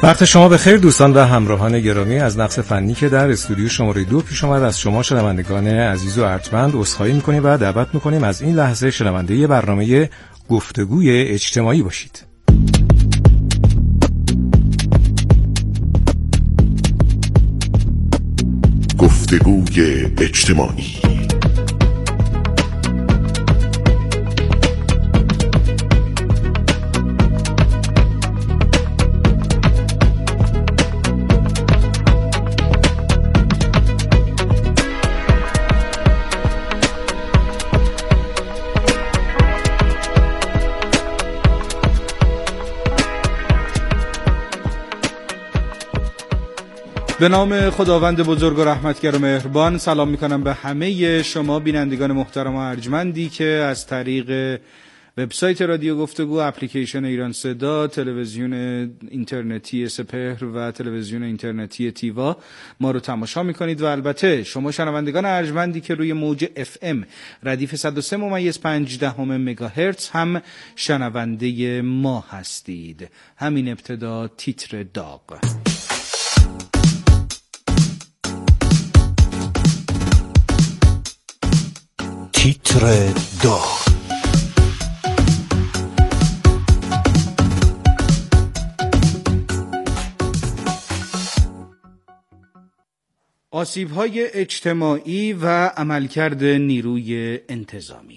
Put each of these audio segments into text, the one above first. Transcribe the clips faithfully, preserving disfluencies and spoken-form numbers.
وقت شما بخیر دوستان و همراهان گرامی. از نقص فنی که در استودیو شماره دو پیش اومد از شما شنوندگان عزیز و ارجمند عذرخواهی می‌کنیم و دعوت می‌کنیم از این لحظه شنونده برنامه گفتگوی اجتماعی باشید. گفتگوی اجتماعی. به نام خداوند بزرگ و رحمتگر و مهربان سلام میکنم به همه شما بینندگان محترم و ارجمندی که از طریق وبسایت رادیو گفتگو، اپلیکیشن ایران صدا، تلویزیون اینترنتی سپهر و تلویزیون اینترنتی تیوا ما رو تماشا میکنید و البته شما شنوندگان ارجمندی که روی موج اف ام ردیف صد و سه ممیز پنج دهم مگاهرتز هم شنونده ما هستید. همین ابتدا تیتر داغ. تیتر داغ. آسیب‌های اجتماعی و عملکرد نیروی انتظامی.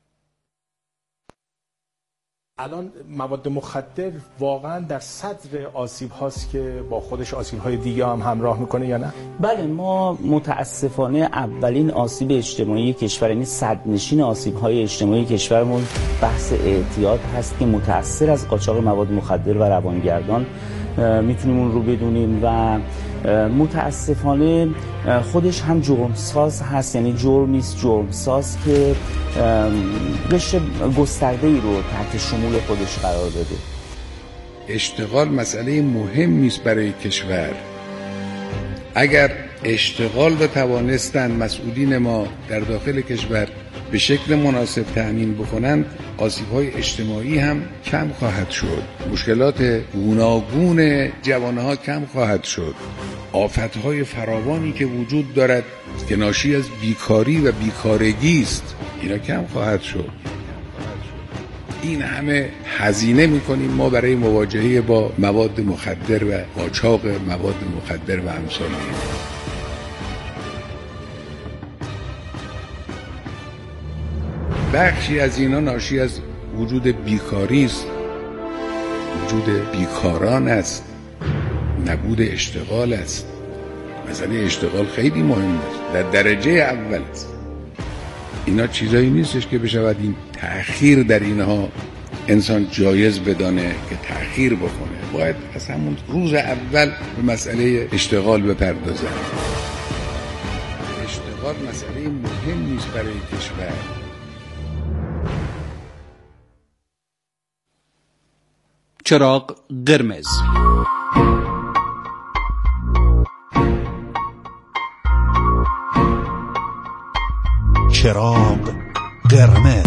الان مواد مخدر واقعا در صدر آسیب هاست که با خودش آسیب های دیگه هم همراه میکنه یا نه؟ بله، ما متاسفانه اولین آسیب اجتماعی کشور، یعنی صدرنشین آسیب های اجتماعی کشورمون بحث اعتیاد هست که متأثر از قاچاق مواد مخدر و روانگردان میتونیم اون رو بدونیم و متاسفانه خودش هم جرمساز هست، یعنی جرمیست جرمساز که قشر گسترده‌ای رو تحت شمول خودش قرار داده. اشتغال مسئله مهمی است برای کشور. اگر اشتغال رو توانستند مسئولین ما در داخل کشور به شکل مناسب تأمین بکنند، آسیب‌های اجتماعی هم کم خواهد شد، مشکلات گوناگون جوانها کم خواهد شد، آفت‌های فراوانی که وجود دارد که ناشی از بیکاری و بیکارگی است اینا کم خواهد شد. این همه هزینه می‌کنیم ما برای مواجهه با مواد مخدر و قاچاق مواد مخدر و امثال بخشی از اینا ناشی از وجود بیکاری است، وجود بیکاران است، نبود اشتغال است. مسئله اشتغال خیلی مهم است، در درجه اول است. اینا چیزایی نیستش که بشود این تأخیر در اینها انسان جایز بدانه که تأخیر بکنه. باید از همون روز اول به مسئله اشتغال بپردازه. اشتغال مسئله مهم نیست برای کشور. چراغ قرمز. چراغ قرمز.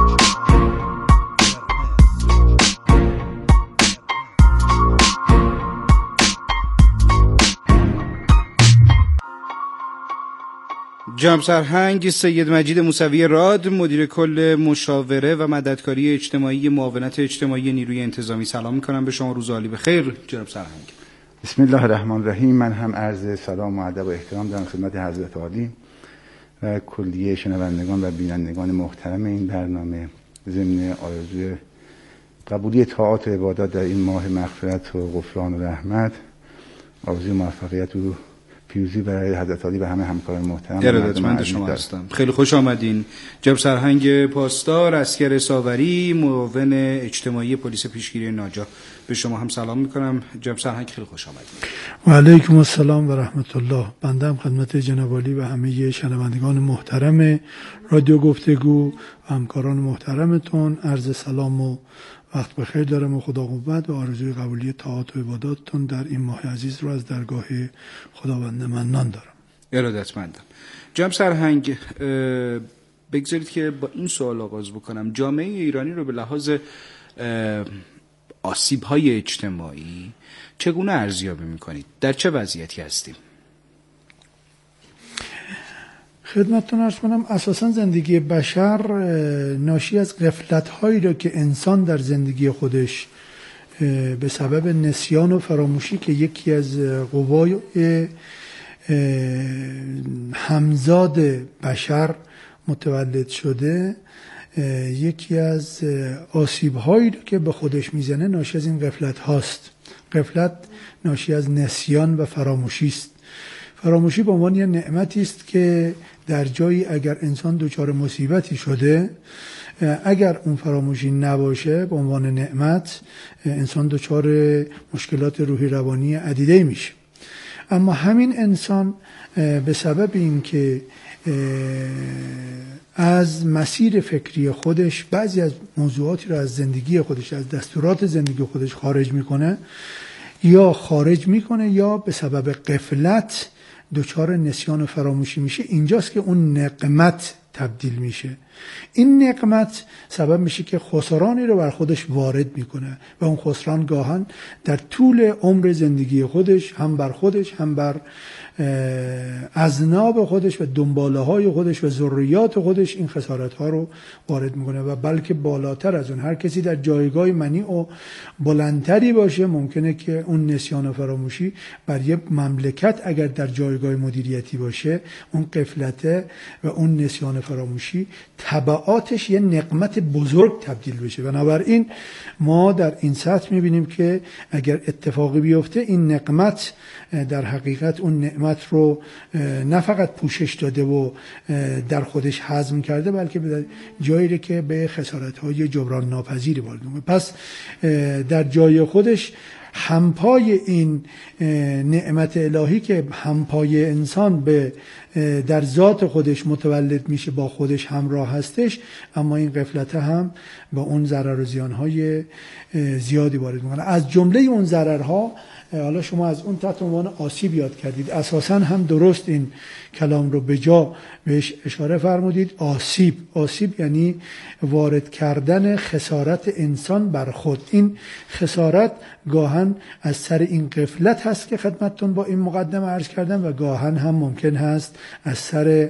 جناب سرهنگ سید مجید موسوی راد، مدیر کل مشاوره و مددکاری اجتماعی معاونت اجتماعی نیروی انتظامی، سلام میکنم به شما. روز عالی بخیر جناب سرهنگ. بسم الله الرحمن الرحیم. من هم عرض سلام و ادب و احترام دارم خدمت حضرت عالی و کلیه شنوندگان و بینندگان محترم این برنامه، ضمن آرزوی قبولی طاعات و عبادات در این ماه مغفرت و غفران و رحمت، آرزوی موفقیت و پیروزی برای حضرت عالی و همه همکاران محترم. ارادتمند شما هستم. خیلی خوش آمدین جناب سرهنگ پاسدار، عسکر ساوری، معاون اجتماعی پلیس پیشگیری ناجا، به شما هم سلام میکنم جناب سرهنگ. خیلی خوش آمدین. و علیکم السلام و رحمت الله. بنده هم خدمت جناب عالی و همه شنوندگان محترم رادیو گفتگو و همکاران محترمتون عرض سلام و وقت بخیر دارم و خدا قوت و آرزوی قبولی طاعات و عباداتتون در این ماه عزیز رو از درگاه خداوند منان دارم. ارادتمندم. جناب سرهنگ، بگذارید که با این سوال آغاز بکنم. جامعه ایرانی رو به لحاظ آسیب‌های اجتماعی چگونه ارزیابی می‌کنید؟ در چه وضعیتی هستیم؟ خدمتتون عرض کنم اساساً زندگی بشر ناشی از غفلت‌هایی را که انسان در زندگی خودش به سبب نسیان و فراموشی که یکی از قوای همزاد بشر متولد شده، یکی از آسیب‌هایی که به خودش میزنه ناشی از این غفلت هاست. غفلت ناشی از نسیان و فراموشی است. فراموشی به عنوان یه نعمتی است که در جایی اگر انسان دچار مصیبتی شده، اگر اون فراموشی نباشه به عنوان نعمت، انسان دچار مشکلات روحی روانی عدیده میشه. اما همین انسان به سبب این که از مسیر فکری خودش بعضی از موضوعاتی رو از زندگی خودش، از دستورات زندگی خودش خارج میکنه، یا خارج میکنه یا به سبب غفلت دچار نسیان و فراموشی میشه، اینجاست که اون نقمت تبدیل میشه. این نقمت سبب میشه که خسرانی رو بر خودش وارد میکنه و اون خسران گاهن در طول عمر زندگی خودش هم بر خودش هم بر اذناب خودش و دنباله های خودش و ذریات خودش این خسارت ها رو وارد میکنه و بلکه بالاتر از اون، هر کسی در جایگاه منیع و بلندتری باشه ممکنه که اون نسیان و فراموشی بر یک مملکت اگر در جایگاه مدیریتی باشه، اون غفلت و اون نسیان و فراموشی تبعاتش یه نقمت بزرگ تبدیل بشه. بنابراین ما در این سطح میبینیم که اگر اتفاقی بیفته این نقمت در حقیقت اون نعمت رو نه فقط پوشش داده و در خودش هضم کرده، بلکه به جایی که به خسارت‌های جبران ناپذیری وارد میشه. پس در جای خودش همپای این نعمت الهی که همپای انسان به در ذات خودش متولد میشه، با خودش همراه هستش، اما این غفلت هم با اون ضرر و زیانهای زیادی وارد میکنه. از جمله اون ضررها، حالا شما از اون تحت عنوان آسیب یاد کردید، اساساً هم درست این کلام رو به جا بهش اشاره فرمودید. آسیب آسیب یعنی وارد کردن خسارت انسان بر خود. این خسارت گاهن از سر این غفلت هست که خدمتتون با این مقدمه عرض کردم، و گاهن هم ممکن هست از سر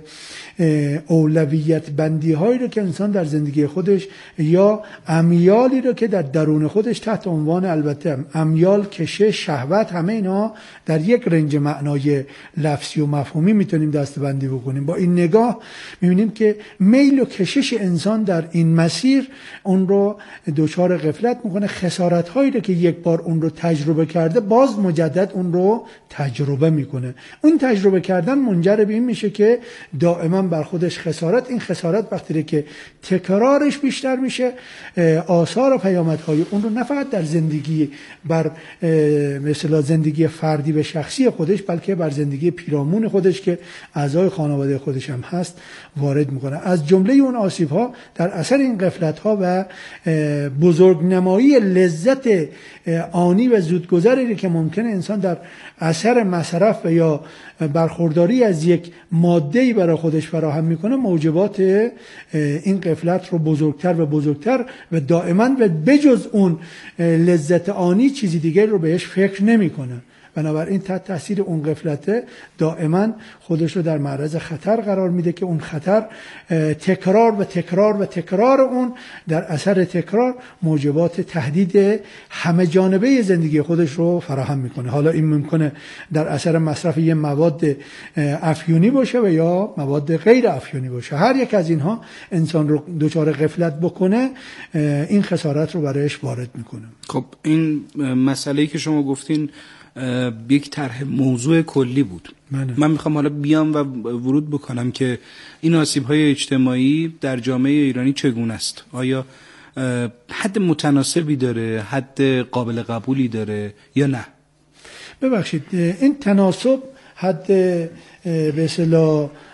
اولویت بندی هایی رو که انسان در زندگی خودش یا امیالی رو که در درون خودش تحت عنوان، البته امیال، کشش، شهوت، همه اینا در یک رنج معنای لفظی و مفهومی میتونیم دسته‌بندی بکنیم. با این نگاه میبینیم که میل و کشش انسان در این مسیر اون رو دچار غفلت میکنه. خسارت هایی رو که یک بار اون رو تجربه کرده باز مجدد اون رو تجربه میکنه. اون تجربه کردن منجر به این میشه که دائما بر خودش خسارت، این خسارت وقتی که تکرارش بیشتر میشه، آثار و پیامدهای اون رو نه فقط در زندگی بر مثلا زندگی فردی و شخصی خودش، بلکه بر زندگی پیرامون خودش که اعضای خانواده خودش هم هست وارد میکنه. از جمله اون آسیب ها در اثر این غفلت ها و بزرگنمایی لذت آنی و زودگذری که ممکنه انسان در اثر مصرف و یا برخورداری از یک ماده‌ای برای خودش فراهم میکنه، موجبات این غفلت رو بزرگتر و بزرگتر و دائما و بجز اون لذت آنی چیزی دیگر رو بهش فکر نمیکنه. بنابراین تحت تاثیر اون غفلت دائما خودش رو در معرض خطر قرار میده که اون خطر تکرار و تکرار و تکرار اون در اثر تکرار موجبات تهدید همه جانبه زندگی خودش رو فراهم میکنه. حالا این ممکنه در اثر مصرف یه مواد افیونی باشه و یا مواد غیر افیونی باشه. هر یک از اینها انسان رو دچار غفلت بکنه، این خسارت رو برایش وارد میکنه. خب این مسئله‌ای که شما گفتین یک طرح موضوع کلی بود. من, من میخوام حالا بیام و ورود بکنم که این آسیب‌های اجتماعی در جامعه ایرانی چگونه است؟ آیا حد متناسبی داره، حد قابل قبولی داره یا نه؟ ببخشید، این تناسب، حد به اصطلاح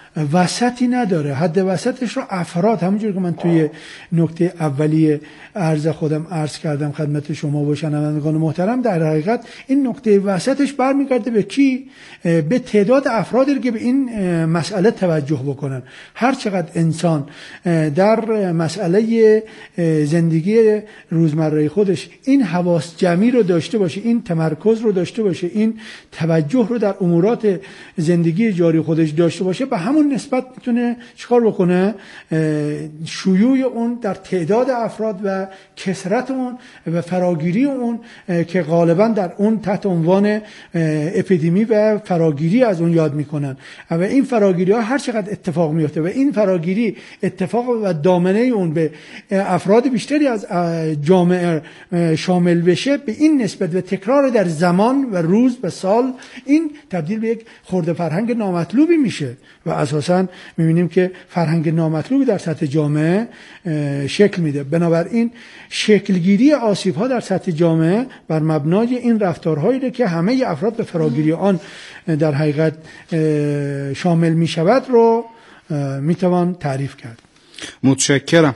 وسطی نداره. حد وسطش رو افراد، همونجور که من توی نکته اولیه عرض خودم عرض کردم خدمت شما و شنوندگان محترم، در حقیقت این نکته وسطش برمیگرده به کی؟ به تعداد افرادی که به این مسئله توجه بکنن. هر چقدر انسان در مسئله زندگی روزمره خودش این حواس جمعی رو داشته باشه، این تمرکز رو داشته باشه، این توجه رو در امورات زندگی جاری خودش داشته باشه، به همون نسبت میتونه چیکار بکنه؟ شیوع اون در تعداد افراد و کثرت اون و فراگیری اون که غالبا در اون تحت عنوان اپیدمی و فراگیری از اون یاد میکنن و این فراگیری ها هر چقدر اتفاق میفته و این فراگیری اتفاق و دامنه اون به افراد بیشتری از جامعه شامل بشه، به این نسبت و تکرار در زمان و روز و سال، این تبدیل به یک خرده فرهنگ نامطلوبی میشه و اساساً میبینیم که فرهنگ نامطلوبی در سطح جامعه شکل میده. بنابراین شکلگیری آسیب ها در سطح جامعه بر مبنای این رفتارهایی که همه افراد به فراگیری آن در حقیقت شامل میشود رو میتوان تعریف کرد. متشکرم.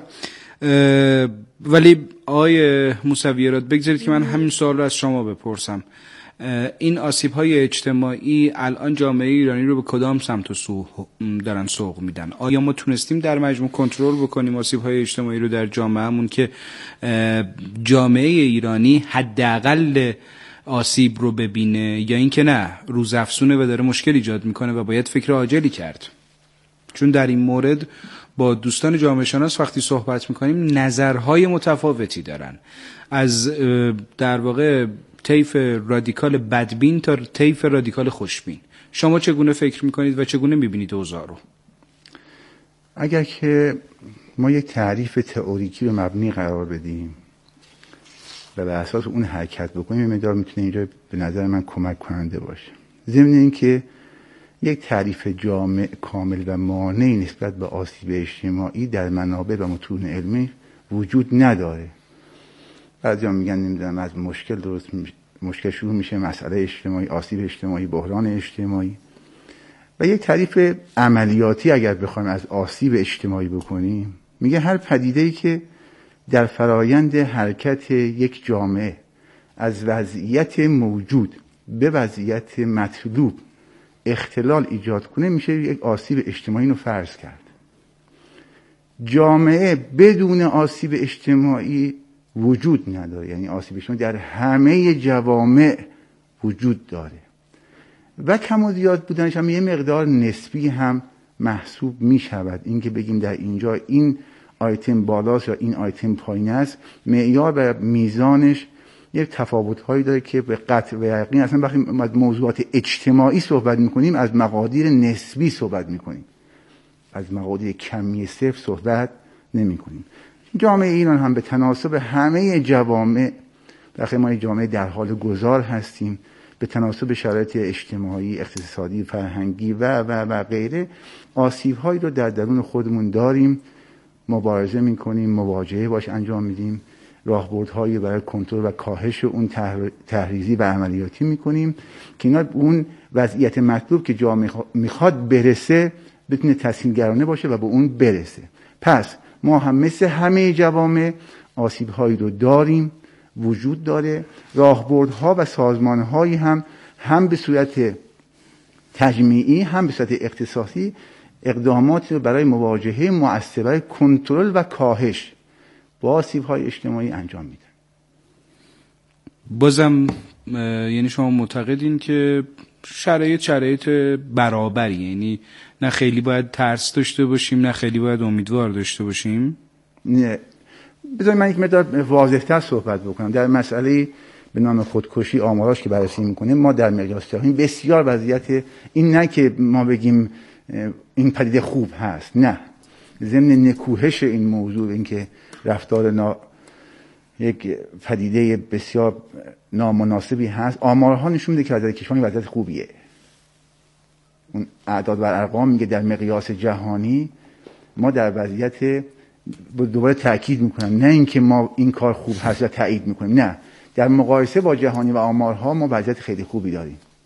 ولی آقای موسوی‌راد بگذارید که من همین سوال رو از شما بپرسم. این آسیب‌های اجتماعی الان جامعه ایرانی رو به کدام سمت و سو دارن سوق میدن؟ آیا ما تونستیم در مجموع کنترل بکنیم آسیب‌های اجتماعی رو در جامعهمون که جامعه ایرانی حداقل آسیب رو ببینه، یا اینکه نه روزافزونه و داره مشکل ایجاد میکنه و باید فکر عاجلی کرد؟ چون در این مورد با دوستان جامعه شناس وقتی صحبت میکنیم نظرهای متفاوتی دارن، از در واقع طیف رادیکال بدبین تا طیف رادیکال خوشبین. شما چگونه فکر میکنید و چگونه میبینید اوضاع رو؟ اگر که ما یک تعریف تئوریکی رو مبنی قرار بدیم و بر اساس اون حرکت بکنیم، مقدار میتونه اینجا به نظر من کمک کننده باشه. ضمن اینکه یک تعریف جامع کامل و مانعی نسبت به آسیب اجتماعی در منابع و متون علمی وجود نداره. بعضیا میگن نمیدونم از مشکل درست میشه، مشکل شروع میشه، مسئله اجتماعی، آسیب اجتماعی، بحران اجتماعی. و یک تعریف عملیاتی اگر بخوایم از آسیب اجتماعی بکنیم، میگه هر پدیده‌ای که در فرایند حرکت یک جامعه از وضعیت موجود به وضعیت مطلوب اختلال ایجاد کنه میشه یک آسیب اجتماعی رو فرض کرد. جامعه بدون آسیب اجتماعی وجود نداره، یعنی آسیب اجتماعی در همه جوامع وجود داره و کم و زیاد بودنش هم یه مقدار نسبی هم محسوب می شود. این که بگیم در اینجا این آیتم بالاست یا این آیتم پایین است، معیار و میزانش یک تفاوت‌هایی داره که به قطع و یقین اصلا وقتی از موضوعات اجتماعی صحبت می‌کنیم از مقادیر نسبی صحبت می‌کنیم، از مقادیر کمی صفر صحبت نمی‌کنیم. جامعه ایران هم به تناسب همه جوامع، وقتی ما جامعه در حال گذار هستیم، به تناسب شرایط اجتماعی، اقتصادی، فرهنگی و و و غیره، آسیب‌هایی رو در درون خودمون داریم، مبارزه می‌کنیم، مواجهه باش انجام میدیم، راهبردهایی برای کنترل و کاهش اون تحریزی و عملیاتی میکنیم که اینا اون وضعیت مطلوب که جامعه میخواد برسه بتونه تسهیلگرانه باشه و به اون برسه. پس ما هم مثل همه جوامع آسیب‌هایی رو داریم، وجود داره. راهبردها و سازمان‌هایی هم هم به صورت تجمیعی هم به صورت اختصاصی اقدامات رو برای مواجهه مؤثر، کنترل و کاهش با آسیب‌های اجتماعی انجام میدن. بازم یعنی شما معتقدین که شرایط شرایط برابری، یعنی نه خیلی باید ترس داشته باشیم نه خیلی باید امیدوار داشته باشیم؟ نه، بذارید من یک مقدار واضح‌تر صحبت بکنم. در مسئله به نام خودکشی آماراش که بررسی میکنیم، ما در مقیاس جهانی بسیار وضعیت این نه که ما بگیم این پدیده خوب هست، نه، ضمن نکوهش این موضوع، این که رفتار نا... یک پدیده بسیار نامناسبی هست، آمارها نشون میده که وضعیت کشور وضعیت خوبیه. اون اعداد و ارقام میگه در مقیاس جهانی ما در وضعیت، دوباره تاکید میکنم، نه اینکه ما این کار خوب هست و تایید میکنیم، نه، در مقایسه با جهانی و آمارها ما وضعیت خیلی خوبی داریم.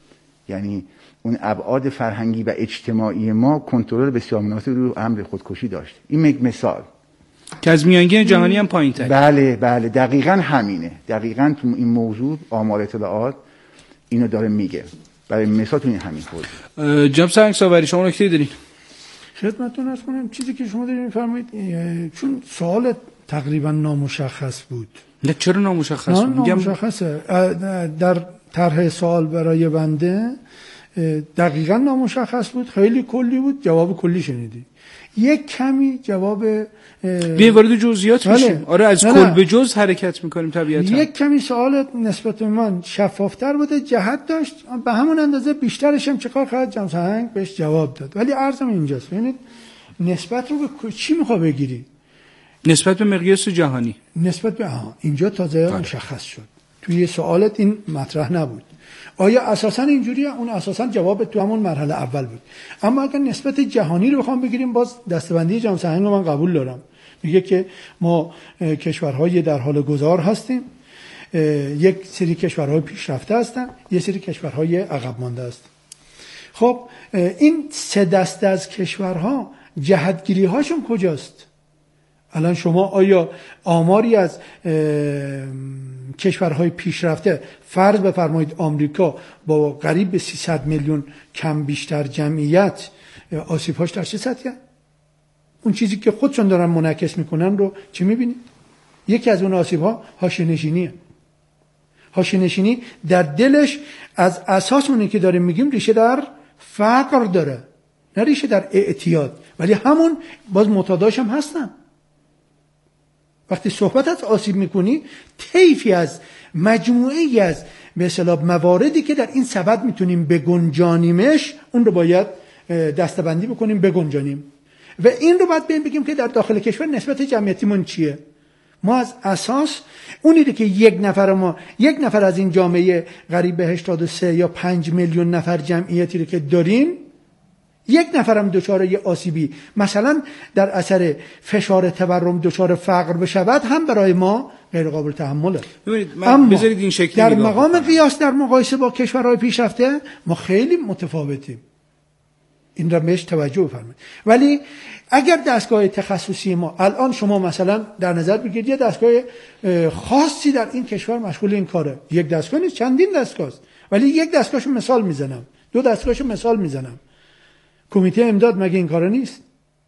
یعنی اون ابعاد فرهنگی و اجتماعی ما کنترل بسیار مناسب رو امر خودکشی داشت. این یک مثال که از میانگین جهانی هم پایین‌تره. بله بله دقیقاً همینه. دقیقاً تو این موضوع آمار اطلاعات اینو داره میگه. برای مثال تو این همین خود. جناب سنگساوری شما نکته دارین؟ خدمتتون عرض کنم چیزی که شما دارین می‌فرمایید چون سوال تقریبا نامشخص بود. نه چرا نامشخص بود؟ میگم نامشخصه. در طرح سوال برای بنده دقیقا نامشخص بود، خیلی کلی بود، جواب کلی شنیدی. یک کمی جواب بیا وارد جزئیات میشیم. آره از کل به جز حرکت میکنیم طبیعتا. یک کمی سوالت نسبت به من شفافتر بوده، جهت داشت، به همون اندازه بیشترش هم چیکار کرد جناب سهنگ بهش جواب داد. ولی عرضم اینجاست ببینید نسبت رو به چی میخواد بگیری؟ نسبت به مقیاس جهانی. نسبت به آها اینجا تازه مشخص شد. توی سوالت این مطرح نبود. آیا اساساً اینجوریه؟ اون اساساً جواب تو همون مرحله اول بود. اما اگر نسبت جهانی رو بخوام بگیریم باز دستبندی جناب سهنگ رو من قبول دارم. میگه که ما کشورهای در حال گذار هستیم، یک سری کشورهای پیشرفته هستن، یک سری کشورهای عقب مانده است. خب این سه دسته از کشورها جهتگیری هاشون کجاست؟ الان شما آیا آماری از کشورهای پیشرفته فرض بفرمایید آمریکا با قریب به سیصد میلیون کم بیشتر جمعیت آسیب‌هاش در چه سطحیه؟ اون چیزی که خودشون دارن منعکس میکنن رو چی میبینید؟ یکی از اون آسیب‌ها حاشیه‌نشینیه. حاشیه‌نشینی در دلش از اساس اونی که داریم میگیم ریشه در فقر داره، نه ریشه در اعتیاد، ولی همون باز متاداش هم هستن. وقتی صحبت از آسیب میکنی طیفی از مجموعه‌ای از به اصطلاح مواردی که در این سبد میتونیم بگنجانیمش اون رو باید دسته‌بندی بکنیم بگنجانیم و این رو باید بگیم که در داخل کشور نسبت جمعیتیمون چیه. ما از اساس اونی که یک نفر ما یک نفر از این جامعه قریب به هشتاد و سه یا پنج میلیون نفر جمعیتی رو که داریم، یک نفرم دچار یه آسیبی مثلا در اثر فشار تورم دچار فقر بشود هم برای ما غیر قابل تحمله. ببینید من بذارید این شکلی در مقام قیاس در مقایسه با کشورهای پیشرفته ما خیلی متفاوتیم. این را بهش توجه بفرمایید. ولی اگر دستگاه تخصصی ما الان شما مثلا در نظر بگیرید یه دستگاه خاصی در این کشور مشغول این کاره، یک دستگاه نیست چندین دستگاه است، ولی یک دستگاهشو مثال میزنم، دو دستگاهشو مثال میزنم. کمیته امداد مگه این کاره نیست؟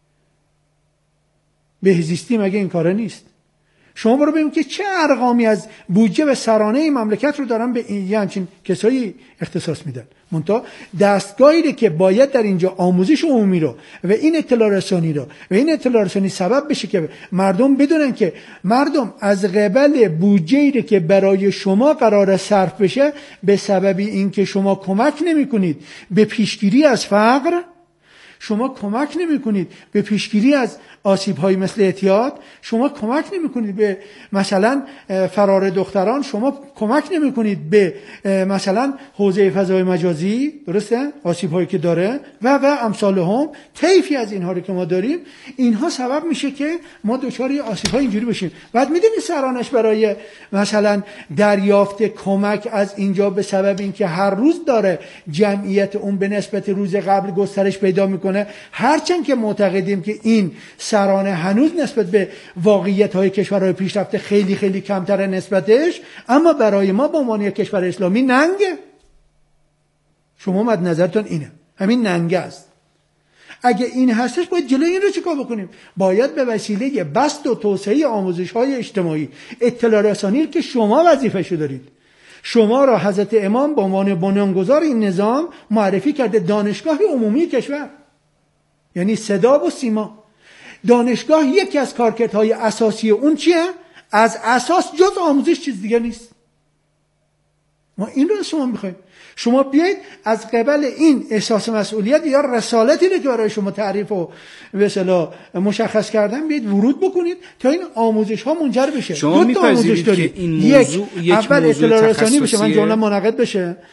بهزیستی مگه این کاره نیست؟ شما برو ببینید که چه ارقامی از بودجه و سرانه این مملکت رو دارن به این همچین کسایی اختصاص میدن. منتها دستگاهی که باید در اینجا آموزش عمومی رو و این اطلاع رسانی رو و این اطلاع رسانی سبب بشه که مردم بدونن که مردم از قبل بودجه‌ای که برای شما قرار صرف بشه به سبب اینکه شما کمک نمی‌کنید به پیشگیری از فقر، شما کمک نمی کنید به پیشگیری از آسیب‌های مثل اعتیاد، شما کمک نمی کنید به مثلا فرار دختران، شما کمک نمی کنید به مثلا حوزه فضای مجازی، درسته؟ آسیب‌هایی که داره و و امثال هم، طیفی از اینها رو که ما داریم، اینها سبب میشه که ما دچار آسیب‌های اینجوری بشیم. بعد میدونید سرانش برای مثلا دریافت کمک از اینجا به سبب اینکه هر روز داره جمعیت اون به نسبت روز قبل گسترش پیدا میکنه، هرچند که معتقدیم که این سرانه هنوز نسبت به واقعیت‌های کشورهای پیشرفته خیلی خیلی کمتره نسبتش، اما برای ما به عنوان یک کشور اسلامی ننگه. شما مد نظرتون اینه، همین ننگه است. اگه این هستش باید جلوی این رو چیکار بکنیم؟ باید به وسیله بسط و توسعه آموزش‌های اجتماعی، اطلاع رسانی که شما وظیفه‌شو دارید. شما را حضرت امام به عنوان بنیانگذار این نظام معرفی کرده دانشگاه عمومی کشور، یعنی صدا و سیما. دانشگاه یکی از کارکردهای اساسی اون چیه؟ از اساس جز آموزش چیز دیگه نیست. ما این رو شما میخوایم. شما بیایید از قبل این احساس مسئولیت یا رسالتی که برای شما تعریف و به اصطلاح مشخص کردن بیایید ورود بکنید تا این آموزش ها منجر بشه. شما میپذیرید که این موضوع یک, یک اول موضوع اطلاع رسانی بشه، من تخصصیه؟ جمله منعقد بشه.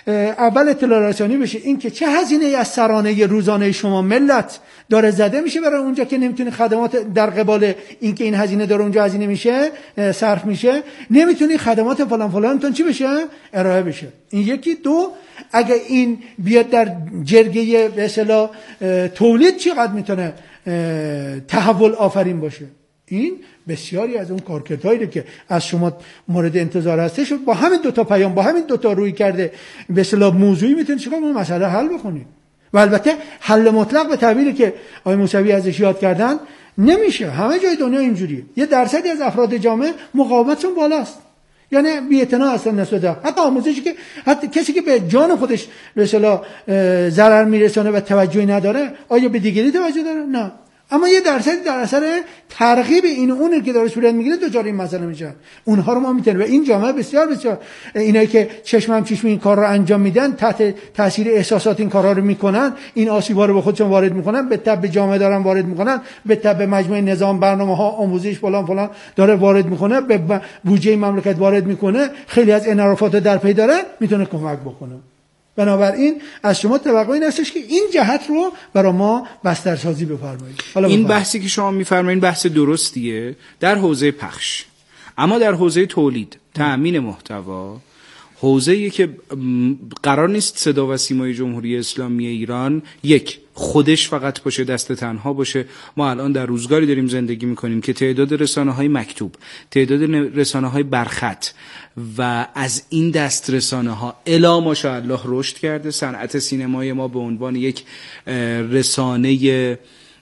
اول اطلاع رسانی بشه این که چه هزینه از سرانه روزانه شما ملت داره زده میشه برای اونجا که نمیتونی خدمات در قبال این که این هزینه داره اونجا هزینه میشه صرف میشه، نمیتونی خدمات فلان فلانتون چی بشه ارائه بشه. این یکی. دو، اگه این بیاد در جرگه به اصطلاح تولید چقدر میتونه تحول آفرین باشه. این بسیاری از اون کارکردهایی که از شما مورد انتظار هستش با همین دو تا پیام، با همین دو تا روی کرده به اصطلاح موضوعی میتونید چیکار اون مسئله حل بکنید. و البته حل مطلق به تعبیری که آقای موسوی ازش یاد کردن نمیشه. همه جای دنیا اینجوریه. یه درصدی از افراد جامعه مقاومتشون بالاست، یعنی بی‌اعتنا هستن نسبت به حتی آموزشی که حتی کسی که به جان خودش به اصطلاح ضرر میرسونه و توجهی نداره آیا به دیگری توجه داره؟ نه. اما یه درصد در اثر ترغیب این اون که داره صورت میگیره دچار این مسئله میشن. اونها رو ما میتونیم و این جامعه بسیار بسیار اینایی که چشم هم چشم این کار رو انجام میدن تحت تاثیر احساسات این کارا رو میکنن، این آسیبا رو به خودشون وارد میکنن، به تبع جامعه دارن وارد میکنن، به تبع مجموعه نظام برنامه‌ها آموزش فلان فلان داره وارد میکنه، به بودجه مملکت وارد میکنه، خیلی از انحرافات در پی داره، میتونه کمک بکنه. بنابراین از شما توقع این هستش که این جهت رو برای ما بسترسازی بفرمایید. این بحثی که شما میفرمایید بحث درستیه در حوزه پخش، اما در حوزه تولید، تأمین محتوا، حوزه‌ای که قرار نیست صدا و سیمای جمهوری اسلامی ایران یک خودش فقط باشه، دست تنها باشه. ما الان در روزگاری داریم زندگی میکنیم که تعداد رسانه‌های مکتوب، تعداد رسانه‌های برخط و از این دست رسانه‌ها الا ماشاءالله رشد کرده. صنعت سینمای ما به عنوان یک رسانه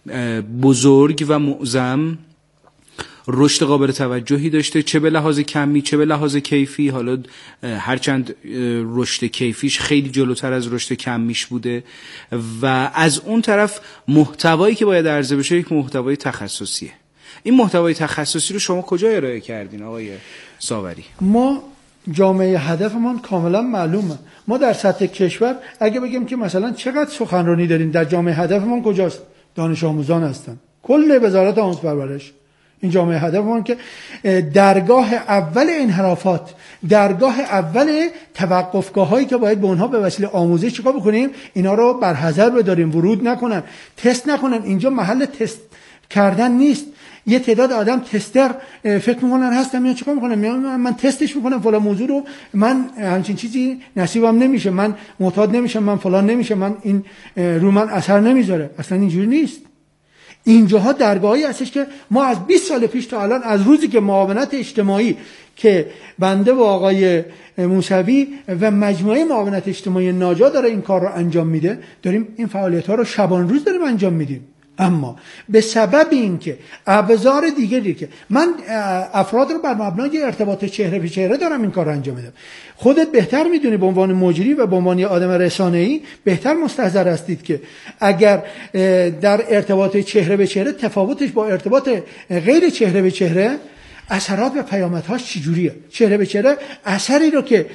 بزرگ و معظم رشد قابل توجهی داشته، چه به لحاظ کمی چه به لحاظ کیفی. حالا هرچند رشد کیفیش خیلی جلوتر از رشد کمیش بوده و از اون طرف محتوایی که باید عرضه بشه یک محتوای تخصصیه. این محتوای تخصصی رو شما کجا ارائه کردین آقای ساوری؟ ما جامعه هدفمون کاملا معلومه. ما در سطح کشور اگه بگیم که مثلا چقدر سخنرانی داریم در جامعه هدفمون کجاست؟ دانش آموزان هستن، کل وزارت آموزش پرورش. این جامعه هدفمون که درگاه اول انحرافات، درگاه اول توقفگاه هایی که باید به اونها به وسیله آموزش چیکار بکنیم، اینا رو برحذر بداریم، ورود نکنن، تست نکنن. اینجا محل تست کردن نیست. یه تعداد آدم تستر فکر میکنن هستن، میان چیکار میکنن؟ میان من تستش میکنم فلان موضوع رو، من همچین چیزی نصیبم نمیشه، من معتاد نمیشم، من فلان نمیشه، من این رو من اثر نمیذاره. اصلا اینجوری نیست. اینجاها درگاهی هستش که ما از بیست سال پیش تا الان، از روزی که معاونت اجتماعی که بنده و آقای موسوی و مجموعه معاونت اجتماعی ناجا داره این کار رو انجام میده، داریم این فعالیت ها رو شبان روز داریم انجام میدیم. اما به سبب اینکه ابزار دیگری که من افراد رو بر مبنای ارتباط چهره به چهره دارم این کار رو انجام میدم، خودت بهتر میدونی به عنوان مجری و به عنوان آدم رسانه‌ای بهتر مستحضر هستید که اگر در ارتباط چهره به چهره تفاوتش با ارتباط غیر چهره به چهره اثرات و پیامدهاش چجوریه. چهره به چهره اثری رو که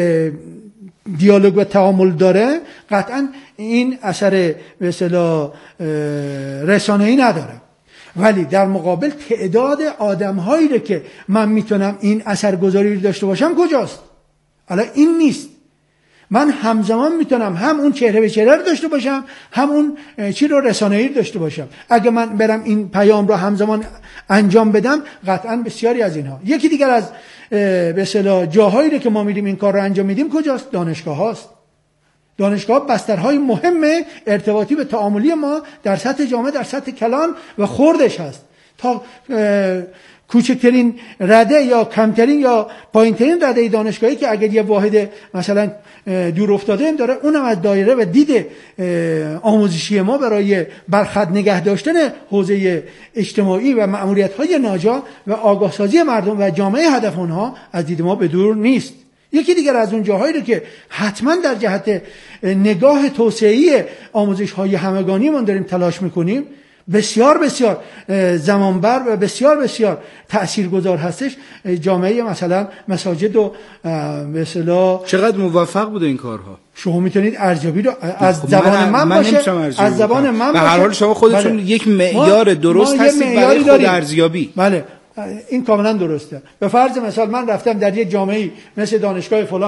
دیالوگ و تعامل داره قطعا این اثر به اصطلاح رسانه‌ای نداره، ولی در مقابل تعداد آدم‌هایی رو که من میتونم این اثرگذاری رو داشته باشم کجاست؟ حالا این نیست. من همزمان میتونم هم اون چهره به چهره رو داشته باشم، هم اون چی رو رسانه‌ای رو داشته باشم. اگه من برم این پیام رو همزمان انجام بدم قطعا بسیاری از اینها. یکی دیگر از به اصطلاح جاهایی رو که ما میریم این کار رو انجام میدیم کجاست؟ دانشگاه هاست. دانشگاه بسترهای مهم ارتباطی به تعاملی ما در سطح جامعه، در سطح کلان و خردش هست. تا کوچکترین رده یا کمترین یا پایینترین رده دانشگاهی که اگر یه واحد مثلا دور افتاده هم داره، اونم از دایره و دید آموزشی ما برای برخط نگه داشتن حوزه اجتماعی و مأموریت‌های ناجا و آگاه سازی مردم و جامعه هدف اونها از دید ما به دور نیست. یکی دیگر از اون جاهایی رو که حتما در جهت نگاه توسعه‌ای آموزش‌های همگانی ما داریم تلاش می‌کنیم، بسیار بسیار زمانبر و بسیار بسیار تأثیرگذار هستش جامعه مثلا مساجد و به اصطلاح. چقدر موفق بوده این کارها؟ شما میتونید ارزیابی رو از زبان من, من باشه، از زبان من باشه. به هر حال شما خودتون بله. یک معیار درست هستید برای خود ارزیابی. بله این کاملا درسته. به فرض مثال من رفتم در یک جامعه مثل دانشگاه فلان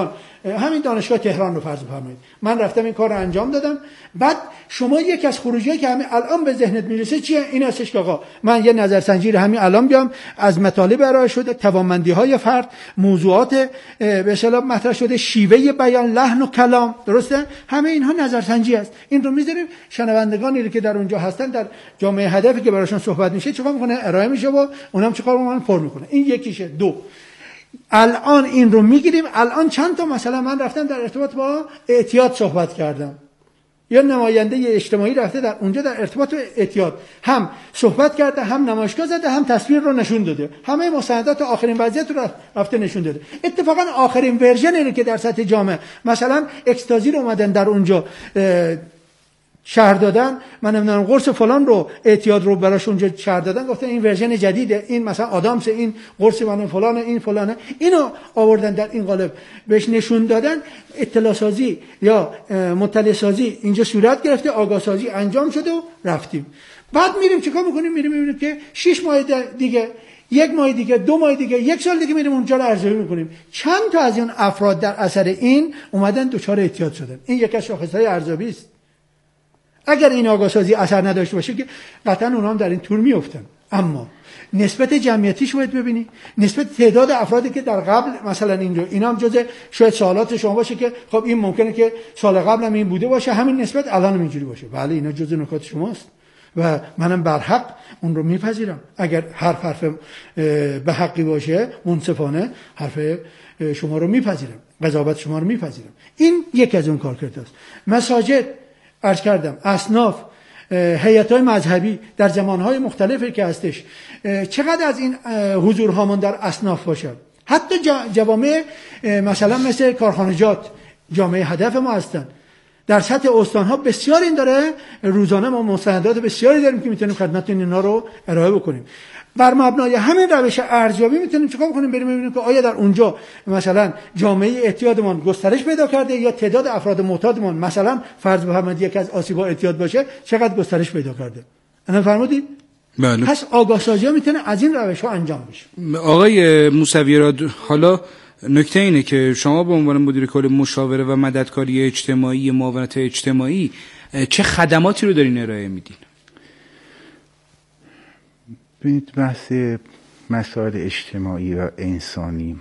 همین دانشگاه تهران رو فرض بفرمایید، من رفتم این کار رو انجام دادم. بعد شما یک از خروجی‌هایی که همین الان به ذهنت میرسه چیه؟ این هستش که آقا من یه نظرسنجی رو همین الان بیام از مطالب ارائه شده، توانمندی‌های فرد، موضوعات به اصطلاح مطرح شده، شیوه بیان، لحن و کلام، درسته؟ همه اینها نظرسنجی است. این رو میذاریم شنوندگانی رو که در اونجا هستن در جامعه هدفی که براشون صحبت میشه چیکار میکنه؟ ارائه میشه و اونم چیکار میکنن؟ پر میکنه. این یکیشه. دو، الان این رو میگیریم. الان چند تا مثلا من رفتم در ارتباط با اعتیاد صحبت کردم، یا نماینده اجتماعی رفته در اونجا در ارتباط با اعتیاد هم صحبت کرده، هم نمایشگاه زده، هم تصویر رو نشون داده، همه مستندات آخرین وضعیت رو رفته نشون داده. اتفاقا آخرین ورژنی که در سطح جامعه مثلا اکستازی رو اومدن در اونجا شهر دادن، من نمیدونم قرص فلان رو اعتیاد رو براش اونجا شهر دادن، گفتن این ورژن جدیده، این مثلا آدامس، این قرص من فلانه، این فلانه، اینو آوردن در این قالب بهش نشون دادن. اطلاع سازی یا مطلع سازی اینجا صورت گرفته، آگاه سازی انجام شده و رفتیم. بعد میریم چیکار میکنیم؟ میریم میبینیم که شش ماه دیگه، یک ماه دیگه، دو ماه دیگه، یک سال دیگه میریم اونجا رو ارزیابی میکنیم. چند تا از این افراد در اثر این اومدن دچار اعتیاد شدن. این یک از شاخصهای ارزیابی است. اگر این آگاهسازی اثر نداشته باشه که قطعا اونها هم در این تور میافتن. اما نسبت جمعیتیش باید ببینی، نسبت تعداد افرادی که در قبل مثلا اینجا، اینا هم جزء شاید سوالات شما باشه که خب این ممکنه که سال قبل هم این بوده باشه، همین نسبت الان هم اینجوری باشه. بله اینا جزء نکات شماست و منم بر حق اون رو میپذیرم. اگر حرف حرف به حقی باشه، منصفانه، حرف شما رو میپذیرم، قضاوت شما رو میپذیرم. این یک از اون کارکرداست. مساجد عرض کردم، اصناف، هیئت‌های مذهبی در زمانهای مختلفی که هستش، چقدر از این حضورهامون در اصناف باشه. حتی جوامع مثلا مثل کارخانجات جامعه هدف ما هستن. در سطح استانها بسیار این داره، روزانه ما مستندات بسیاری داریم که میتونیم خدمتتون اینا رو ارائه بکنیم. بر مبنای همین روش ارزیابی میتونیم چیکار بکنیم؟ بریم ببینیم که آیا در اونجا مثلا جامعه اعتیادمون گسترش پیدا کرده یا تعداد افراد معتادمون مثلا فرض بفرمایید یک از آسیب‌ها اعتیاد باشه چقدر گسترش پیدا کرده. انا فرمودید؟ بله. پس آگاه سازی ها میتونه از این روش ها انجام بشه. آقای موسوی را حالا نکته اینه که شما به عنوان مدیر کل مشاوره و مددکاری اجتماعی معاونت اجتماعی چه خدماتی رو دارین ارائه میدین؟ ببینید بحث مسائل اجتماعی و انسانی